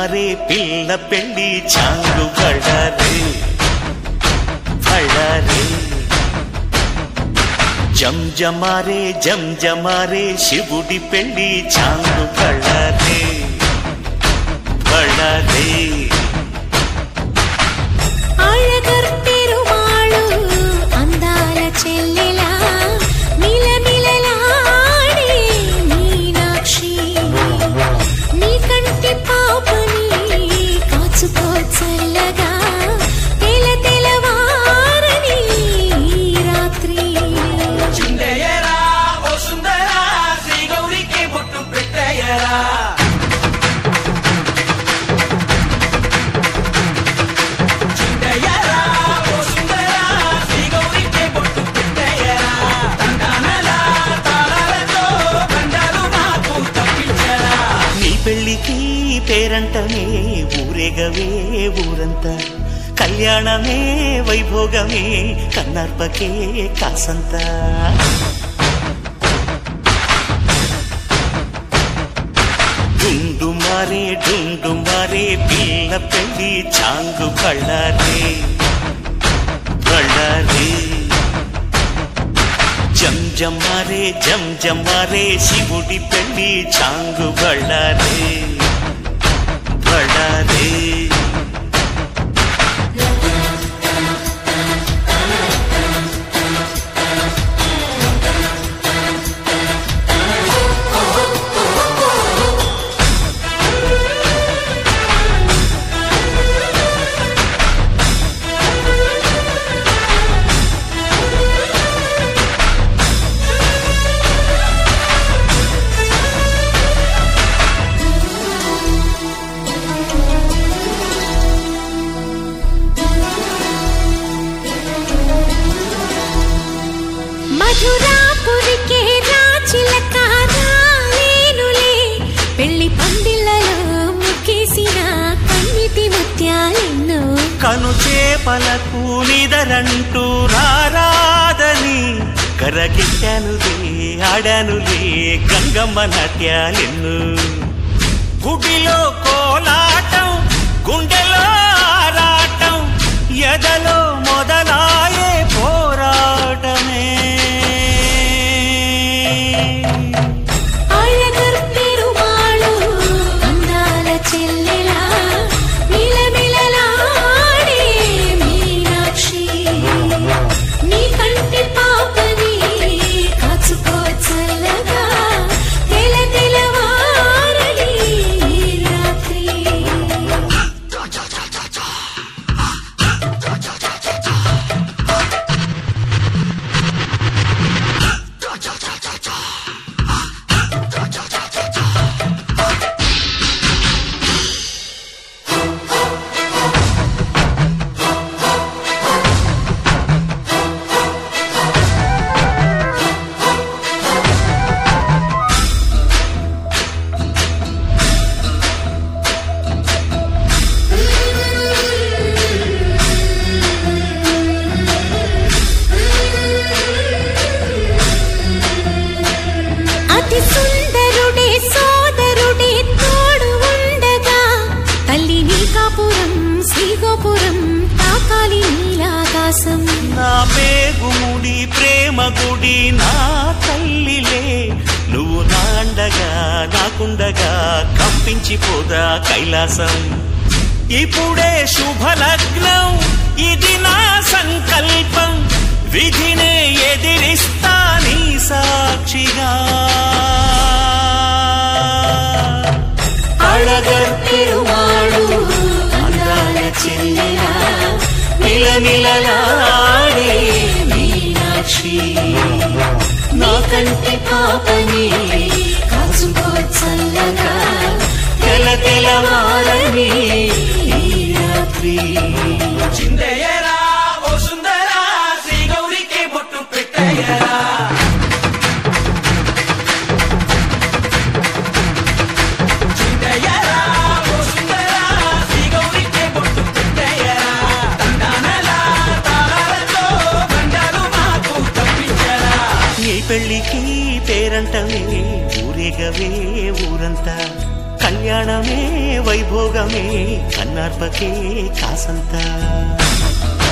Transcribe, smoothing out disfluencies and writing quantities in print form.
జంజమారే పిల్ల పెళ్లి చాంగు బళ్ళారే బళ్ళారే జంజమారే జంజమారే శివుడి పెళ్లి చాంగు బళ్ళారే బళ్ళారే అళగర్ పెరుమాళు అందాల చెల్లెలా మిలమిలలాడే మీనాక్షి నీ కంటి పాపని కాచుకో చల్లగా తెల తెలవారని రాత్రి చిందయ్యరా ఓ సుందరా శ్రీ గౌరికి బొట్టు పెట్టయ్యరా పెళ్లికి పేరంటమే ఊరేగవే ఊరంతా కళ్యాణమే వైభోగమే కన్నార్పకే కాసంత డుండుమారే డుండుమారే పిల్ల పెళ్లి చాంగు బళ్ళారే బళ్ళారే జంజమారే జంజమారే శివుడి పెళ్లి చాంగు బళ్ళారే బళ్ళారే మధురాపురికే రాచిలక రాలేనులే పెళ్లి పందిళ్ళలో ముక్కేసిన కన్నిటి ముత్యాలెన్నో కను చేపలకు నిదరంటూ రారాదని కరగిట్టానులే ఆడానులే గంగమ్మ నాట్యాలెన్ను గుడిలో కోలాటం గుండెలో ఆరాటం ఎదలో మొదలాయే పోరాటమే అళగర్ పెరుమాళు అందాల చెల్లెలా మిలమిలలాడే మీనాక్షి నీ కంటి పాపని కాచుకో చల్లగా తెల తెలవారని రాత్రి అతి సుందరుడే సోదరుడే తోడు ఉండగా తల్లి నీ కాపురం శ్రీగోపురం తాకాలి నీలాకాశం నా పేగుముడి ప్రేమ గుడి నా తల్లిలే నువ్వు నాండగా నాకుండగా కంపించిపోదా కైలాసం ఇప్పుడే శుభలగ్నం ఇది నా సంకల్పం విధినే ఎదిరిస్తా నీ సాక్షిగా అళగర్ పెరుమాళు అందాల చెల్లెలా మిలమిలలాడే మీనాక్షి నీ కంటి పాపని కాచుకో చల్లగా తెల తెలవారని రాత్రి చిందయ్యరా ఓ సుందరా శ్రీ గౌరికి బొట్టు పెట్టయ్యరా చిందయ్యరా ఓ సుందరా శ్రీ గౌరికి బొట్టు పెట్టయ్యరా తండానలా తాళాలతో బండాలు మాకు తప్పించరా నీ పెళ్లికి పేరంటమే ఊరేగవే ఊరంతా కళ్యాణమే వైభోగమే కన్నార్పకే కాసంత